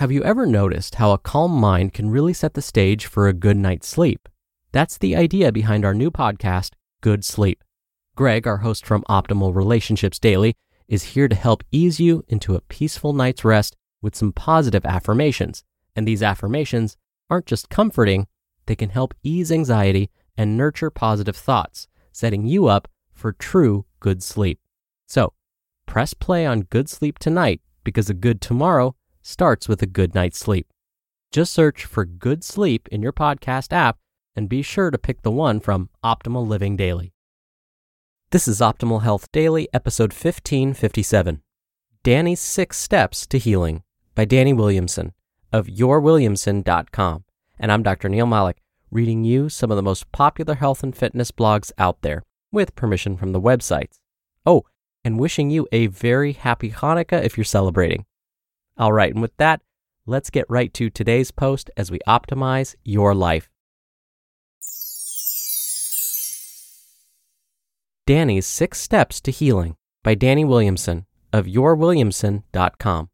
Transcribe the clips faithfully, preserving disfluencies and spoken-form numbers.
Have you ever noticed how a calm mind can really set the stage for a good night's sleep? That's the idea behind our new podcast, Good Sleep. Greg, our host from Optimal Relationships Daily, is here to help ease you into a peaceful night's rest with some positive affirmations. And these affirmations aren't just comforting, they can help ease anxiety and nurture positive thoughts, setting you up for true good sleep. So, press play on Good Sleep tonight because a good tomorrow starts with a good night's sleep. Just search for Good Sleep in your podcast app and be sure to pick the one from Optimal Living Daily. This is Optimal Health Daily, episode fifteen fifty-seven. Danny's Six Steps to Healing by Danny Williamson of your williamson dot com. And I'm Doctor Neil Malik, reading you some of the most popular health and fitness blogs out there, with permission from the websites. Oh, and wishing you a very happy Hanukkah if you're celebrating. All right, and with that, let's get right to today's post as we optimize your life. Danny's Six Steps to Healing by Danny Williamson of your williamson dot com.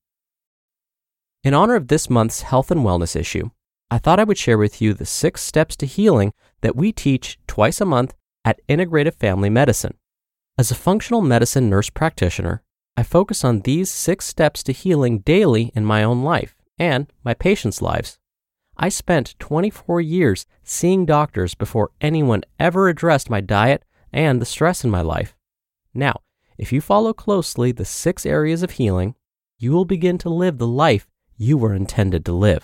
In honor of this month's health and wellness issue, I thought I would share with you the six steps to healing that we teach twice a month at Integrative Family Medicine. As a functional medicine nurse practitioner, I focus on these six steps to healing daily in my own life and my patients' lives. I spent twenty-four years seeing doctors before anyone ever addressed my diet and the stress in my life. Now, if you follow closely the six areas of healing, you will begin to live the life you were intended to live.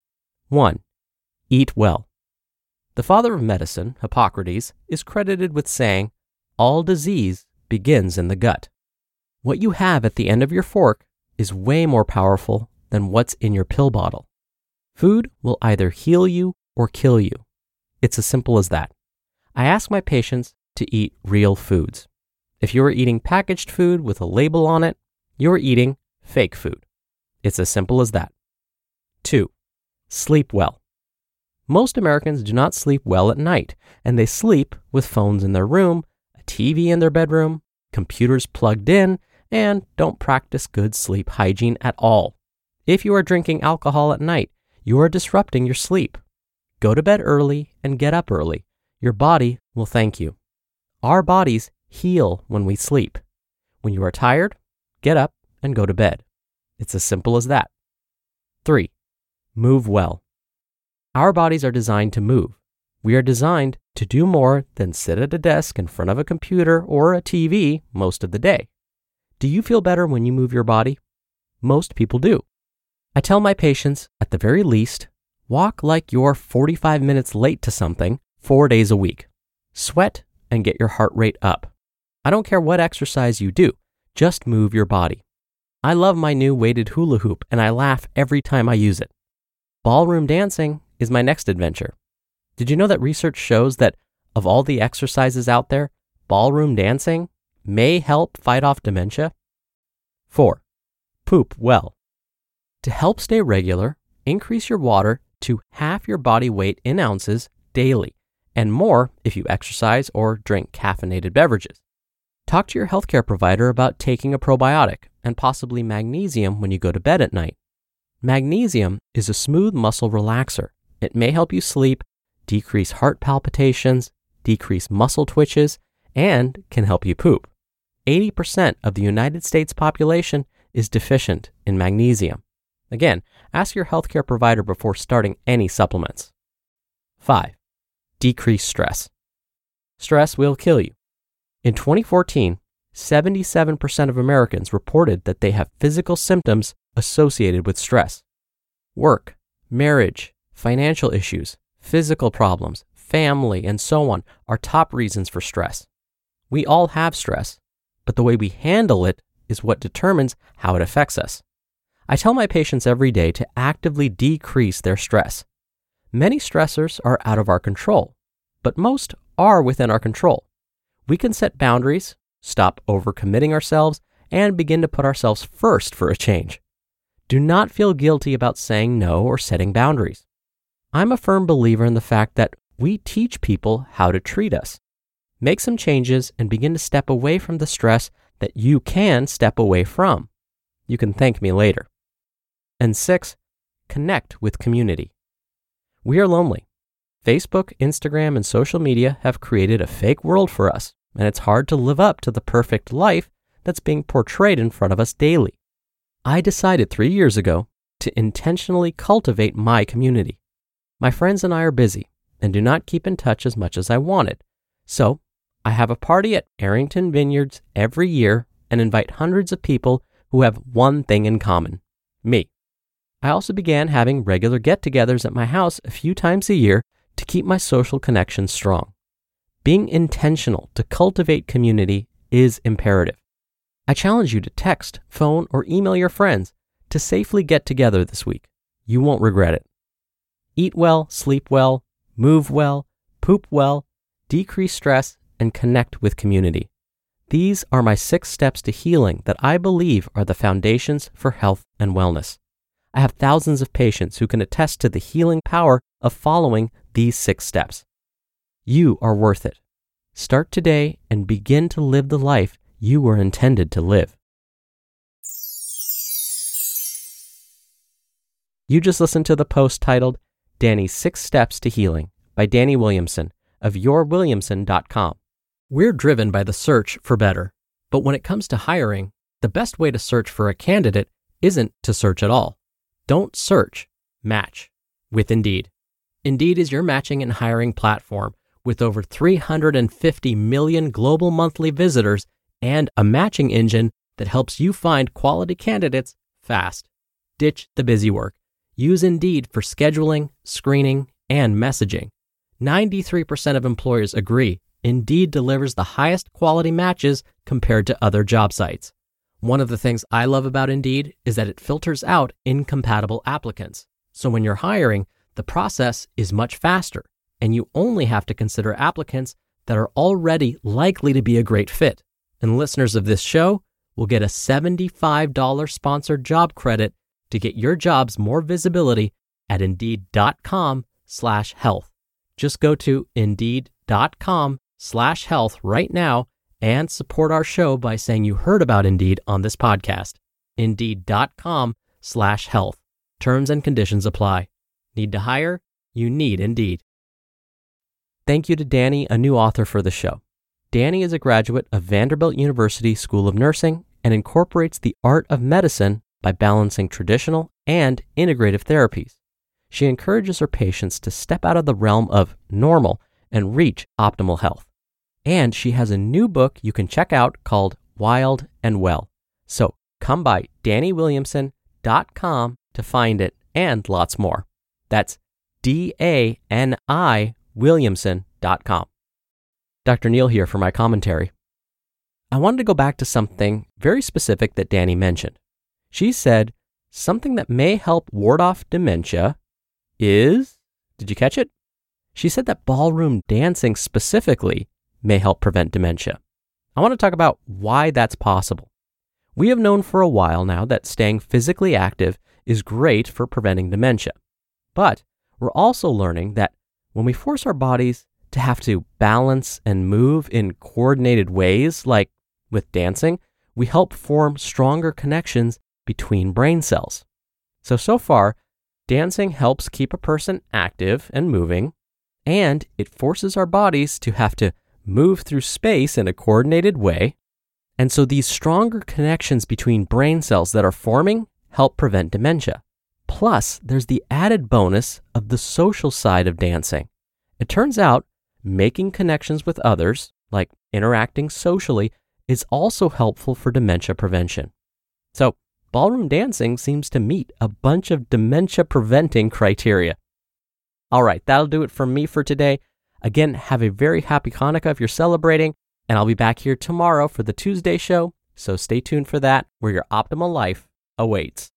one. Eat well. The father of medicine, Hippocrates, is credited with saying, "All disease begins in the gut." What you have at the end of your fork is way more powerful than what's in your pill bottle. Food will either heal you or kill you. It's as simple as that. I ask my patients to eat real foods. If you are eating packaged food with a label on it, you are eating fake food. It's as simple as that. two. Sleep well. Most Americans do not sleep well at night, and they sleep with phones in their room, a T V in their bedroom, computers plugged in, and don't practice good sleep hygiene at all. If you are drinking alcohol at night, you are disrupting your sleep. Go to bed early and get up early. Your body will thank you. Our bodies heal when we sleep. When you are tired, get up and go to bed. It's as simple as that. three. Move well. Our bodies are designed to move. We are designed to do more than sit at a desk in front of a computer or a T V most of the day. Do you feel better when you move your body? Most people do. I tell my patients, at the very least, walk like you're forty-five minutes late to something four days a week. Sweat and get your heart rate up. I don't care what exercise you do, just move your body. I love my new weighted hula hoop and I laugh every time I use it. Ballroom dancing is my next adventure. Did you know that research shows that of all the exercises out there, ballroom dancing may help fight off dementia? four. Poop well. To help stay regular, increase your water to half your body weight in ounces daily, and more if you exercise or drink caffeinated beverages. Talk to your healthcare provider about taking a probiotic and possibly magnesium when you go to bed at night. Magnesium is a smooth muscle relaxer. It may help you sleep, decrease heart palpitations, decrease muscle twitches, and can help you poop. eighty percent of the United States population is deficient in magnesium. Again, ask your healthcare provider before starting any supplements. five. Decrease stress. Stress will kill you. In twenty fourteen, seventy-seven percent of Americans reported that they have physical symptoms associated with stress. Work, marriage, financial issues, physical problems, family, and so on are top reasons for stress. We all have stress, but the way we handle it is what determines how it affects us. I tell my patients every day to actively decrease their stress. Many stressors are out of our control, but most are within our control. We can set boundaries, stop overcommitting ourselves, and begin to put ourselves first for a change. Do not feel guilty about saying no or setting boundaries. I'm a firm believer in the fact that we teach people how to treat us. Make some changes and begin to step away from the stress that you can step away from. You can thank me later. And six, connect with community. We are lonely. Facebook, Instagram, and social media have created a fake world for us, and it's hard to live up to the perfect life that's being portrayed in front of us daily. I decided three years ago to intentionally cultivate my community. My friends and I are busy and do not keep in touch as much as I wanted. So I have a party at Arrington Vineyards every year and invite hundreds of people who have one thing in common, me. I also began having regular get-togethers at my house a few times a year to keep my social connections strong. Being intentional to cultivate community is imperative. I challenge you to text, phone, or email your friends to safely get together this week. You won't regret it. Eat well, sleep well, move well, poop well, decrease stress, and connect with community. These are my six steps to healing that I believe are the foundations for health and wellness. I have thousands of patients who can attest to the healing power of following these six steps. You are worth it. Start today and begin to live the life you were intended to live. You just listened to the post titled Danny's Six Steps to Healing by Danny Williamson of your williamson dot com. We're driven by the search for better, but when it comes to hiring, the best way to search for a candidate isn't to search at all. Don't search, match with Indeed. Indeed is your matching and hiring platform with over three hundred fifty million global monthly visitors and a matching engine that helps you find quality candidates fast. Ditch the busy work. Use Indeed for scheduling, screening, and messaging. ninety-three percent of employers agree Indeed delivers the highest quality matches compared to other job sites. One of the things I love about Indeed is that it filters out incompatible applicants. So when you're hiring, the process is much faster, and you only have to consider applicants that are already likely to be a great fit. And listeners of this show will get a seventy-five dollars sponsored job credit to get your jobs more visibility at Indeed.com slash health. Just go to Indeed.com slash health right now and support our show by saying you heard about Indeed on this podcast. Indeed.com slash health. Terms and conditions apply. Need to hire? You need Indeed. Thank you to Danny, a new author for the show. Danny is a graduate of Vanderbilt University School of Nursing and incorporates the art of medicine by balancing traditional and integrative therapies. She encourages her patients to step out of the realm of normal and reach optimal health. And she has a new book you can check out called Wild and Well. So come by Danny Williamson dot com to find it and lots more. That's D A N I Williamson dot com. Doctor Neal here for my commentary. I wanted to go back to something very specific that Danny mentioned. She said something that may help ward off dementia is, did you catch it? She said that ballroom dancing specifically may help prevent dementia. I want to talk about why that's possible. We have known for a while now that staying physically active is great for preventing dementia. But we're also learning that when we force our bodies to have to balance and move in coordinated ways, like with dancing, we help form stronger connections between brain cells. So, so far, dancing helps keep a person active and moving, and it forces our bodies to have to move through space in a coordinated way. And so these stronger connections between brain cells that are forming help prevent dementia. Plus, there's the added bonus of the social side of dancing. It turns out making connections with others, like interacting socially, is also helpful for dementia prevention. So, ballroom dancing seems to meet a bunch of dementia-preventing criteria. All right, that'll do it from me for today. Again, have a very happy Hanukkah if you're celebrating, and I'll be back here tomorrow for the Tuesday show, so stay tuned for that, where your optimal life awaits.